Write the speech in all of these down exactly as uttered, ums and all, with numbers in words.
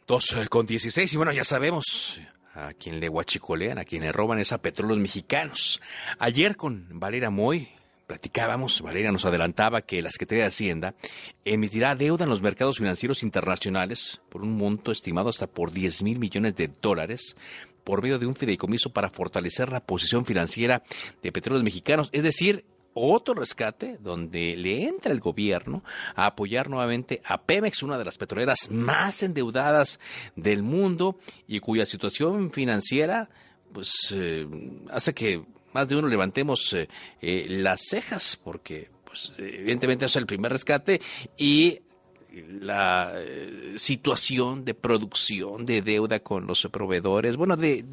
Dos eh, con dieciséis, y bueno, ya sabemos a quien le huachicolean, a quien le roban es a Petróleos Mexicanos. Ayer con Valeria Moy platicábamos, Valeria nos adelantaba que la Secretaría de Hacienda emitirá deuda en los mercados financieros internacionales por un monto estimado hasta por diez mil millones de dólares por medio de un fideicomiso para fortalecer la posición financiera de Petróleos Mexicanos, es decir, otro rescate donde le entra el gobierno a apoyar nuevamente a Pemex, una de las petroleras más endeudadas del mundo y cuya situación financiera pues eh, hace que más de uno levantemos eh, eh, las cejas, porque pues evidentemente es el primer rescate y la eh, situación de producción, de deuda con los proveedores, bueno, de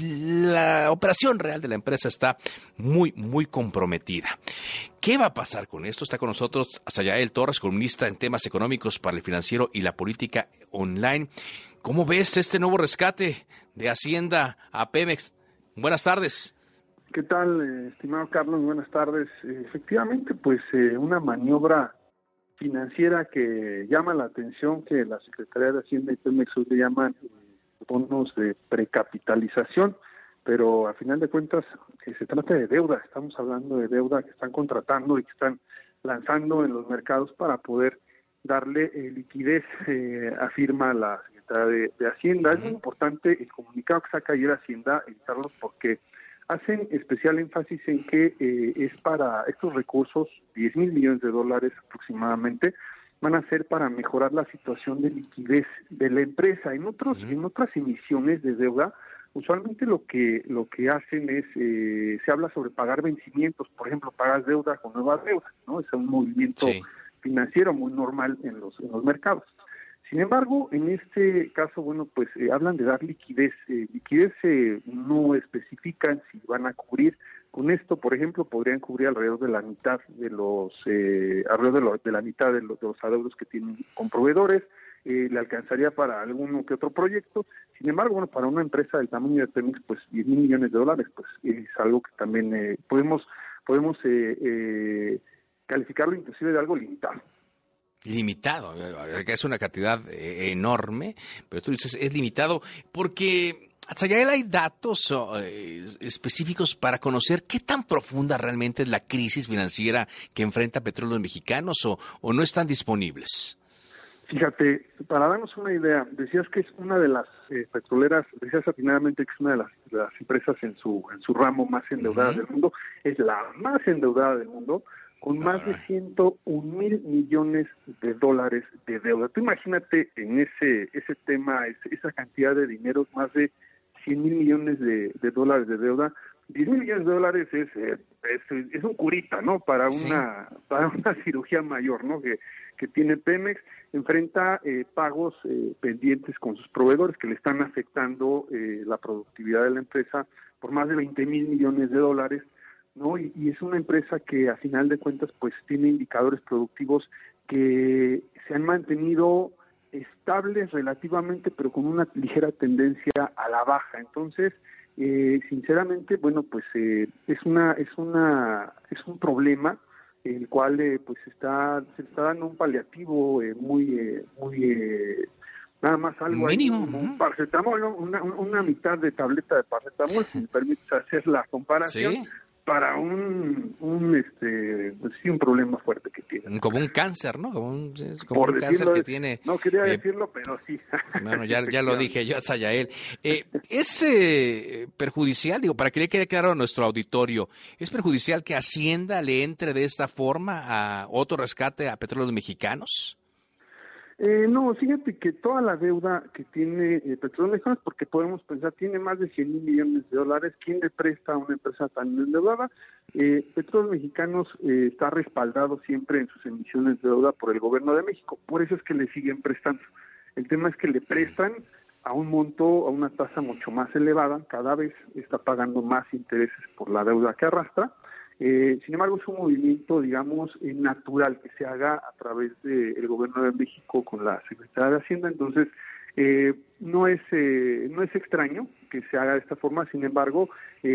la operación real de la empresa está muy, muy comprometida. ¿Qué va a pasar con esto? Está con nosotros Azayael Torres, columnista en temas económicos para el financiero y la política online. ¿Cómo ves este nuevo rescate de Hacienda a Pemex? Buenas tardes. ¿Qué tal, eh, estimado Carlos? Buenas tardes. Eh, efectivamente, pues eh, una maniobra financiera que llama la atención, que la Secretaría de Hacienda y Pemex hoy le llaman eh, bonos de precapitalización, pero a final de cuentas eh, se trata de deuda. Estamos hablando de deuda que están contratando y que están lanzando en los mercados para poder darle eh, liquidez, eh, afirma la Secretaría de, de Hacienda. Es muy importante el comunicado que saca ayer Hacienda, eh, Carlos, porque hacen especial énfasis en que eh, es para estos recursos, diez mil millones de dólares aproximadamente, van a ser para mejorar la situación de liquidez de la empresa. En otros, uh-huh. en otras emisiones de deuda, usualmente lo que lo que hacen es, eh, se habla sobre pagar vencimientos, por ejemplo, pagas deuda con nuevas deudas, ¿no? Es un movimiento sí. financiero muy normal en los en los mercados. Sin embargo, en este caso, bueno, pues eh, hablan de dar liquidez. Eh, liquidez eh, no especifican si van a cubrir. Con esto, por ejemplo, podrían cubrir alrededor de la mitad de los, eh, alrededor de, lo, de la mitad de los, de los adeudos que tienen con proveedores. Eh, le alcanzaría para alguno que otro proyecto. Sin embargo, bueno, para una empresa del tamaño de Pemex, pues diez mil millones de dólares, pues es algo que también eh, podemos podemos eh, eh, calificarlo inclusive de algo limitado. Limitado, que es una cantidad eh, enorme, pero tú dices es limitado porque, Azayael, hay datos eh, específicos para conocer qué tan profunda realmente es la crisis financiera que enfrenta Petróleos Mexicanos o, o no están disponibles. Fíjate, para darnos una idea, decías que es una de las eh, petroleras, decías atinadamente que es una de las, de las empresas en su en su ramo más endeudada uh-huh. del mundo, es la más endeudada del mundo, con más de ciento un mil millones de dólares de deuda. Tú imagínate en ese ese tema, ese, esa cantidad de dinero, más de cien mil millones de, de dólares de deuda. diez mil millones de dólares es, eh, es es un curita, ¿no? Para una sí. para una cirugía mayor, ¿no? Que que tiene Pemex, enfrenta eh, pagos eh, pendientes con sus proveedores que le están afectando eh, la productividad de la empresa por más de veinte mil millones de dólares. ¿No? Y, y es una empresa que a final de cuentas pues tiene indicadores productivos que se han mantenido estables relativamente, pero con una ligera tendencia a la baja. Entonces, eh, sinceramente, bueno, pues eh, es una es una es un problema el cual eh, pues está se está dando un paliativo eh, muy eh, muy eh, nada más algo mínimo, ahí, un paracetamol, ¿no? una, una mitad de tableta de paracetamol, si me permites hacer la comparación. ¿Sí? Para un, un este pues sí un problema fuerte que tiene. Como un cáncer, ¿no? Como un, como un cáncer que tiene... No quería eh, decirlo, pero sí. Bueno, ya, ya lo dije yo, Azayael. Eh, ¿Es eh, perjudicial, digo, para que le quede claro a nuestro auditorio, es perjudicial que Hacienda le entre de esta forma a otro rescate a Petróleos Mexicanos? Eh, no, fíjate que toda la deuda que tiene eh, Petróleos Mexicanos, porque podemos pensar, tiene más de cien mil millones de dólares. ¿Quién le presta a una empresa tan endeudada? Eh, Petróleos Mexicanos eh, está respaldado siempre en sus emisiones de deuda por el gobierno de México. Por eso es que le siguen prestando. El tema es que le prestan a un monto, a una tasa mucho más elevada. Cada vez está pagando más intereses por la deuda que arrastra. Eh, sin embargo, es un movimiento, digamos, eh, natural que se haga a través del gobierno de México con la Secretaría de Hacienda. Entonces, eh, no es eh, no es extraño que se haga de esta forma. Sin embargo, eh,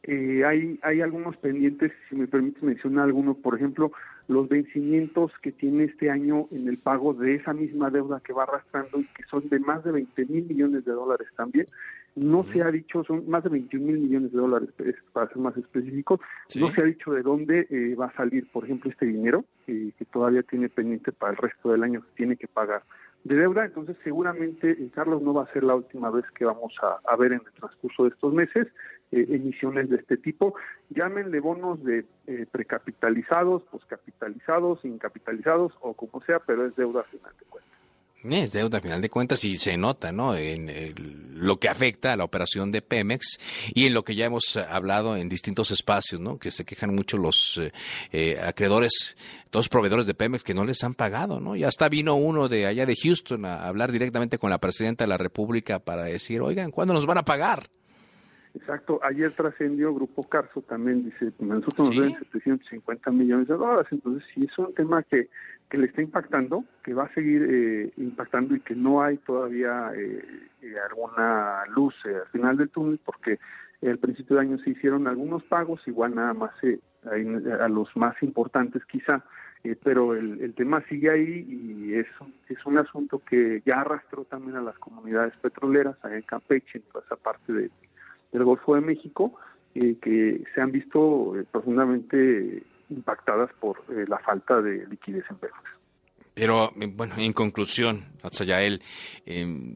Eh, hay, hay algunos pendientes, si me permite mencionar algunos, por ejemplo, los vencimientos que tiene este año en el pago de esa misma deuda que va arrastrando y que son de más de veinte mil millones de dólares también. No uh-huh. se ha dicho, son más de veintiún mil millones de dólares, para ser más específicos. ¿Sí? No se ha dicho de dónde eh, va a salir, por ejemplo, este dinero eh, que todavía tiene pendiente para el resto del año que tiene que pagar de deuda. Entonces, seguramente, eh, Carlos, no va a ser la última vez que vamos a, a ver en el transcurso de estos meses eh, emisiones de este tipo. Llámenle bonos de eh, precapitalizados, poscapitalizados, incapitalizados o como sea, pero es deuda final de cuentas. Es deuda a final de cuentas y se nota, ¿no? En el, lo que afecta a la operación de Pemex y en lo que ya hemos hablado en distintos espacios, ¿no? Que se quejan mucho los eh, acreedores, todos los proveedores de Pemex que no les han pagado, ¿no? Y hasta vino uno de allá de Houston a hablar directamente con la presidenta de la República para decir, oigan, ¿cuándo nos van a pagar? Exacto, ayer trascendió Grupo Carso también, dice, nosotros nos deben setecientos cincuenta millones de dólares, entonces sí es un tema que, que le está impactando, que va a seguir eh, impactando y que no hay todavía eh, eh, alguna luz eh, al final del túnel, porque al principio de año se hicieron algunos pagos, igual nada más eh, a, a los más importantes quizá, eh, pero el, el tema sigue ahí y es, es un asunto que ya arrastró también a las comunidades petroleras, allá en Campeche, en toda esa parte de del Golfo de México, eh, que se han visto eh, profundamente impactadas por eh, la falta de liquidez en Pemex. Pero, bueno, en conclusión, Atzayael, eh,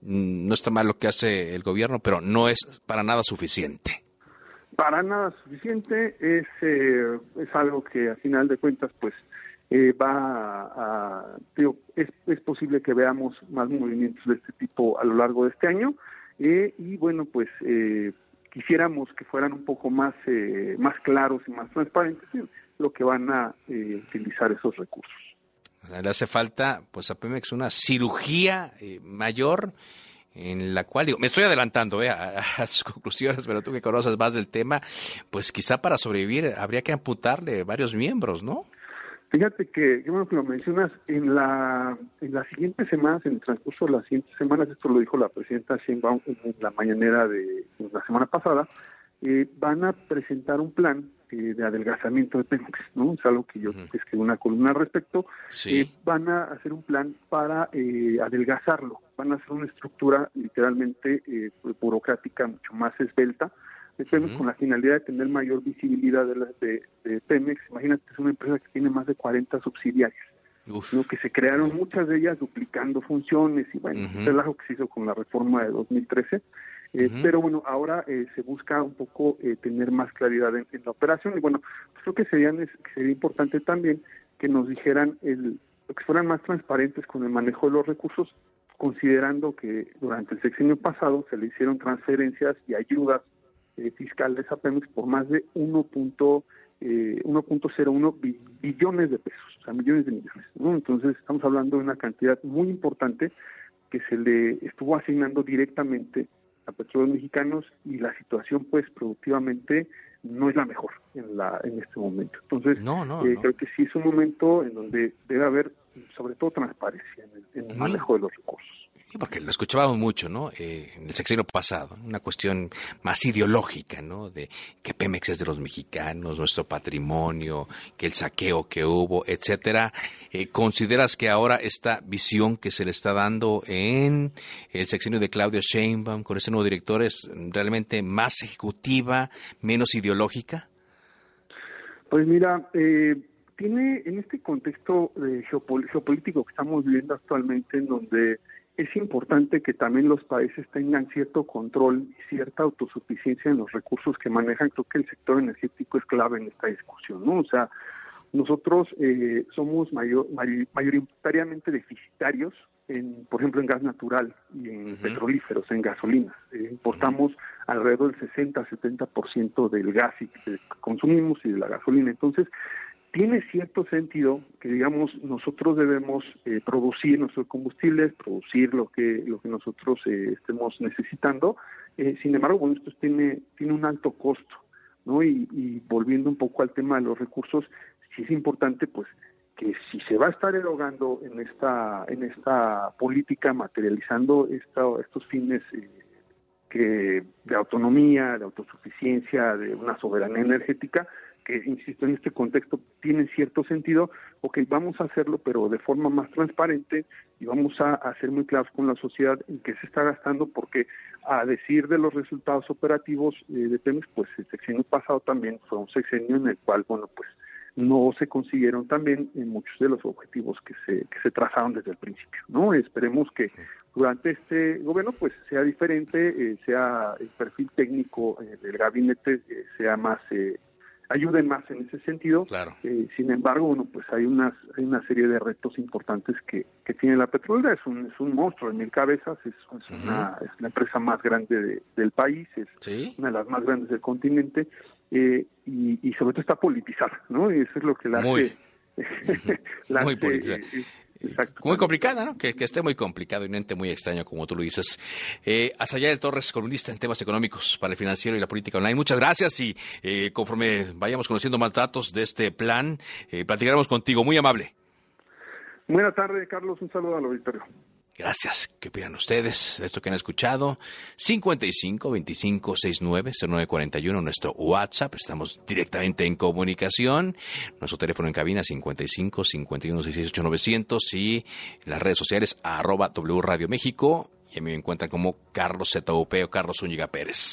no está mal lo que hace el gobierno, pero no es para nada suficiente. Para nada suficiente, es, eh, es algo que a final de cuentas, pues, eh, va a, a digo, es, es posible que veamos más movimientos de este tipo a lo largo de este año, Eh, y bueno, pues eh, quisiéramos que fueran un poco más eh, más claros y más transparentes en lo que van a eh, utilizar esos recursos. Le hace falta pues a Pemex una cirugía eh, mayor en la cual, digo, me estoy adelantando eh, a, a sus conclusiones, pero tú que conoces más del tema, pues quizá para sobrevivir habría que amputarle varios miembros, ¿no? Fíjate que, qué bueno que lo mencionas, en la en las siguientes semanas, en el transcurso de las siguientes semanas, esto lo dijo la presidenta Sheinbaum en la mañanera de la semana pasada, eh, van a presentar un plan eh, de adelgazamiento de Pemex, ¿no? Es algo que yo uh-huh. escribí una columna al respecto. Sí. Eh, van a hacer un plan para eh, adelgazarlo, van a hacer una estructura literalmente eh, burocrática mucho más esbelta, de Pemex, uh-huh. con la finalidad de tener mayor visibilidad de, la, de, de Pemex. Imagínate, es una empresa que tiene más de cuarenta subsidiarias, ¿no? Que se crearon muchas de ellas duplicando funciones y bueno, uh-huh. es algo que se hizo con la reforma de dos mil trece, eh, uh-huh. pero bueno, ahora eh, se busca un poco eh, tener más claridad en, en la operación y bueno, pues creo que sería, que sería importante también que nos dijeran, el, que fueran más transparentes con el manejo de los recursos, considerando que durante el sexenio pasado se le hicieron transferencias y ayudas fiscales a Pemex por más de uno punto cero uno billones de pesos, o sea, millones de millones, ¿no? Entonces, estamos hablando de una cantidad muy importante que se le estuvo asignando directamente a Petróleos Mexicanos y la situación, pues, productivamente no es la mejor en la en este momento. Entonces, no, no, eh, no. creo que sí es un momento en donde debe haber, sobre todo, transparencia en el, en el manejo de los recursos. Porque lo escuchábamos mucho, ¿no? Eh, en el sexenio pasado, una cuestión más ideológica, ¿no? De que Pemex es de los mexicanos, nuestro patrimonio, que el saqueo que hubo, etcétera. Eh, ¿Consideras que ahora esta visión que se le está dando en el sexenio de Claudia Sheinbaum con ese nuevo director es realmente más ejecutiva, menos ideológica? Pues mira, eh, tiene en este contexto eh, geopol- geopolítico que estamos viviendo actualmente, en donde es importante que también los países tengan cierto control y cierta autosuficiencia en los recursos que manejan. Creo que el sector energético es clave en esta discusión, ¿no? O sea, nosotros eh, somos mayor, mayor, mayoritariamente deficitarios, en, por ejemplo, en gas natural y en uh-huh. petrolíferos, en gasolinas. Eh, importamos uh-huh. alrededor del sesenta a setenta por ciento del gas que consumimos y de la gasolina. Entonces, tiene cierto sentido que, digamos, nosotros debemos eh, producir nuestros combustibles, producir lo que lo que nosotros eh, estemos necesitando. Eh, sin embargo, bueno, esto tiene tiene un alto costo, ¿no? Y, y volviendo un poco al tema de los recursos, sí es importante, pues, que si se va a estar erogando en esta en esta política, materializando esta, estos fines eh, que de autonomía, de autosuficiencia, de una soberanía energética, que, insisto, en este contexto tienen cierto sentido. Ok, vamos a hacerlo, pero de forma más transparente, y vamos a, a ser muy claros con la sociedad en qué se está gastando, porque a decir de los resultados operativos eh, de Pemex, pues el sexenio pasado también fue un sexenio en el cual, bueno, pues no se consiguieron también en muchos de los objetivos que se que se trazaron desde el principio, ¿no? Esperemos que durante este gobierno pues sea diferente, eh, sea el perfil técnico eh, del gabinete eh, sea más eh, ayuden más en ese sentido. Claro. Eh, sin embargo, bueno, pues hay unas hay una serie de retos importantes que, que tiene la petrolera. Es un es un monstruo de mil cabezas, es, es uh-huh. una es la empresa más grande de, del país, es ¿Sí? una de las más grandes del continente, eh, y, y sobre todo está politizada, ¿no? Y eso es lo que la muy, hace, la muy hace, politizada. Eh, Exacto. Muy complicada, ¿no? Que, que esté muy complicado y un ente muy extraño, como tú lo dices. Eh, Azayael Torres, columnista en temas económicos para el financiero y la política online. Muchas gracias y eh, conforme vayamos conociendo más datos de este plan, eh, platicaremos contigo. Muy amable. Buenas tardes, Carlos. Un saludo al auditorio. Gracias. ¿Qué opinan ustedes de esto que han escuchado? cincuenta y cinco, veinticinco, sesenta y nueve, cero nueve cuarenta y uno, nuestro WhatsApp. Estamos directamente en comunicación. Nuestro teléfono en cabina cincuenta y cinco, cincuenta y uno, sesenta y ocho, novecientos y las redes sociales arroba W Radio México. Y a mí me encuentran como Carlos Z U P o Carlos Zúñiga Pérez.